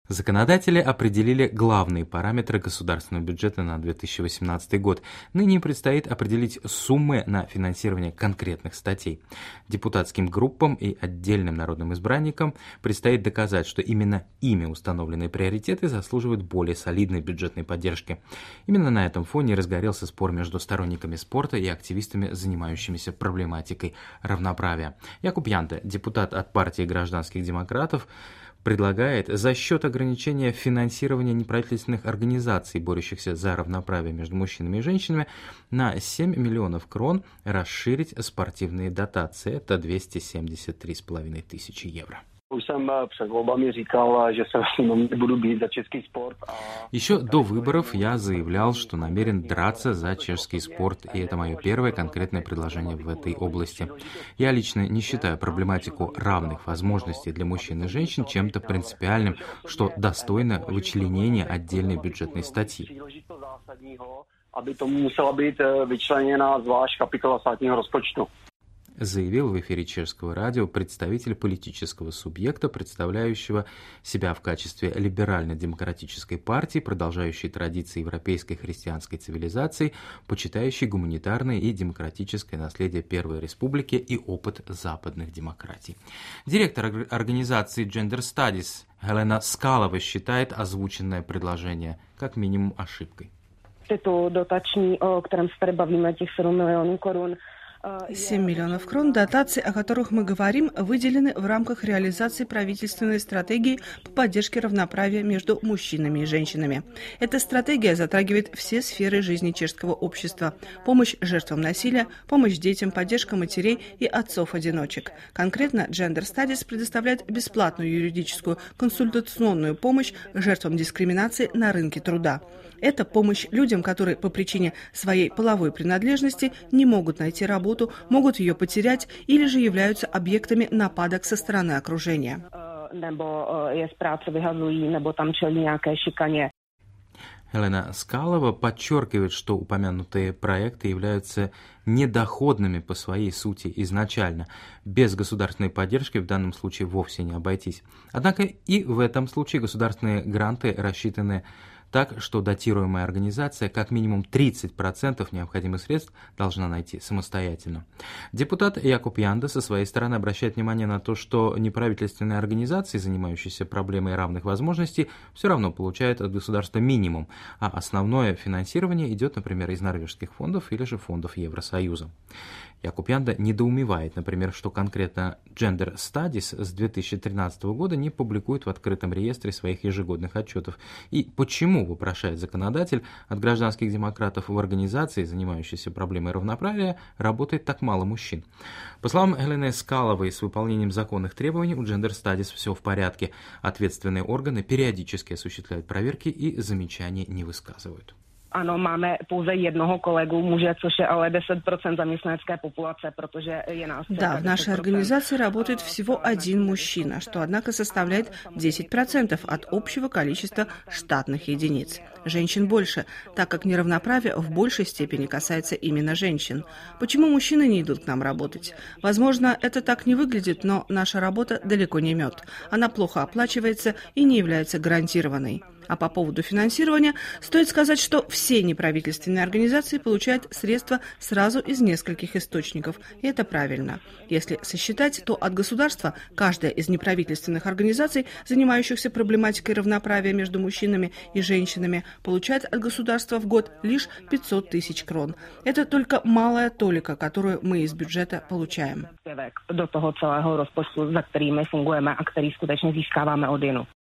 Законодатели определили главные параметры государственного бюджета на 2018 год. Ныне предстоит определить суммы на финансирование конкретных статей. Депутатским группам и отдельным народным избранникам предстоит доказать, что именно ими установленные приоритеты заслуживают более солидной бюджетной поддержки. Именно на этом фоне разгорелся спор между сторонниками спорта и активистами, занимающимися проблематикой равноправия. Якуб Янте, депутат от партии гражданских демократов, предлагает за счет ограничения финансирования неправительственных организаций, борющихся за равноправие между мужчинами и женщинами, на 7 миллионов крон расширить спортивные дотации. Это 273,5 тысячи евро. Еще до выборов я заявлял, что намерен драться за чешский спорт, и это мое первое конкретное предложение в этой области. Я лично не считаю проблематику равных возможностей для мужчин и женщин чем-то принципиальным, что достойно вычленения отдельной бюджетной статьи. Заявил в эфире чешского радио представитель политического субъекта, представляющего себя в качестве либерально-демократической партии, продолжающей традиции европейской христианской цивилизации, почитающей гуманитарное и демократическое наследие Первой Республики и опыт западных демократий. Директор организации Gender Studies Helena Skalova считает озвученное предложение как минимум ошибкой. Tyto dotační, o kterém se tady bavíme, těch 7 milionů korun, 7 миллионов крон дотаций, о которых мы говорим, выделены в рамках реализации правительственной стратегии по поддержке равноправия между мужчинами и женщинами. Эта стратегия затрагивает все сферы жизни чешского общества: помощь жертвам насилия, помощь детям, поддержка матерей и отцов-одиночек. Конкретно Gender Studies предоставляет бесплатную юридическую консультационную помощь жертвам дискриминации на рынке труда. Это помощь людям, которые по причине своей половой принадлежности не могут найти работу, могут ее потерять или же являются объектами нападок со стороны окружения. Helena Skalova подчеркивает, что упомянутые проекты являются недоходными по своей сути изначально. Без государственной поддержки в данном случае вовсе не обойтись. Однако и в этом случае государственные гранты рассчитаны так, что датируемая организация как минимум 30% необходимых средств должна найти самостоятельно. Депутат Якуб Янте со своей стороны обращает внимание на то, что неправительственные организации, занимающиеся проблемой равных возможностей, все равно получают от государства минимум, а основное финансирование идет, например, из норвежских фондов или же фондов Евросоюза. Якуб Янте недоумевает, например, что конкретно Gender Studies с 2013 года не публикует в открытом реестре своих ежегодных отчетов. И почему, вопрошает законодатель, от гражданских демократов в организации, занимающейся проблемой равноправия, работает так мало мужчин. По словам Helenы Scalovой, с выполнением законных требований у Gender Studies все в порядке. Ответственные органы периодически осуществляют проверки и замечаний не высказывают. Ano, máme pouze jednoho kolegu muže, což je ale 10% zaměstnanecké populace, protože je nás... Да, в нашей организации работает всего один мужчина, что, однако, составляет 10% от общего количества штатных единиц. Женщин больше, так как неравноправие в большей степени касается именно женщин. Почему мужчины не идут к нам работать? Возможно, это так не выглядит, но наша работа далеко не мед. Она плохо оплачивается и не является гарантированной. А по поводу финансирования стоит сказать, что все неправительственные организации получают средства сразу из нескольких источников, и это правильно. Если сосчитать, то от государства каждая из неправительственных организаций, занимающихся проблематикой равноправия между мужчинами и женщинами, получает от государства в год лишь 500 тысяч крон. Это только малая толика, которую мы из бюджета получаем. Do toho celého rozpočtu, za kterými fungujeme a který skutečně získáváme od jinu.